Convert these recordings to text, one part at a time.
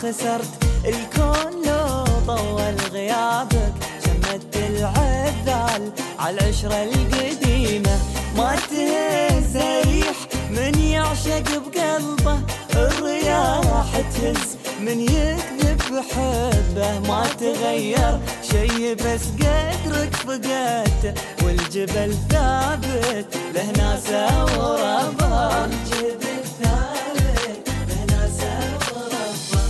خسرت الكون لو طول غيابك. شمت العذال عالعشرة القديمة، ما تهز ريح من يعشق بقلبه، الرياح تهز من يكذب بحبه. ما تغير شي بس قدرك فقدته، والجبل ثابت له ناسه وربه. الجبل ثابت له ناسه وربه.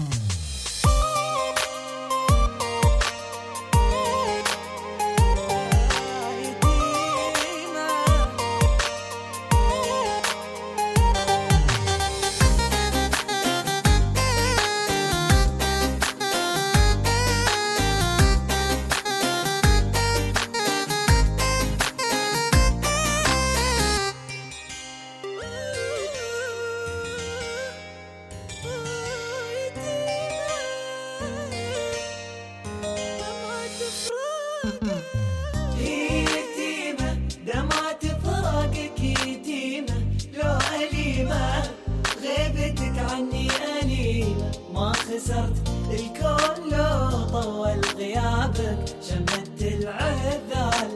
هي يتيمة دمعة فراقك يتيمة، لو أليمة غيبتك عني أليمة. ما خسرت الكون لو طول غيابك، شمت العذال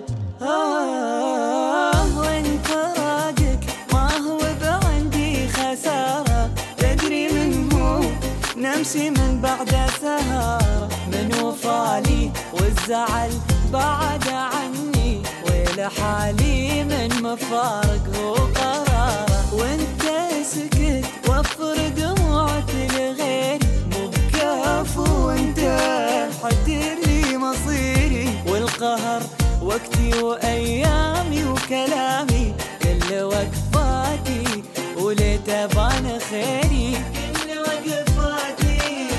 وين فراقك ما هو بعندي خسارة. تدري من هو نمشي من بعد سهارة، من وفالي والزعل بعد عني، ولحالي من مفارق هو قراره. وانت سكت وفر دموعتي لغيري، مو بكافو وانت حدر لي مصيري. والقهر وقتي وايامي وكلامي، كل وقفاتي وليت ابان خيري. كل وقفاتي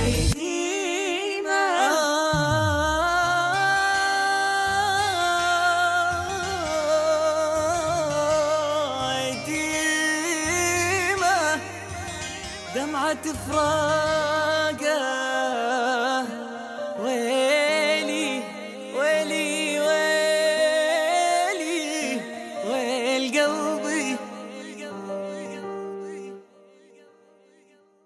دمعة فراقه. ويلي ويلي ويلي ويل قلبي.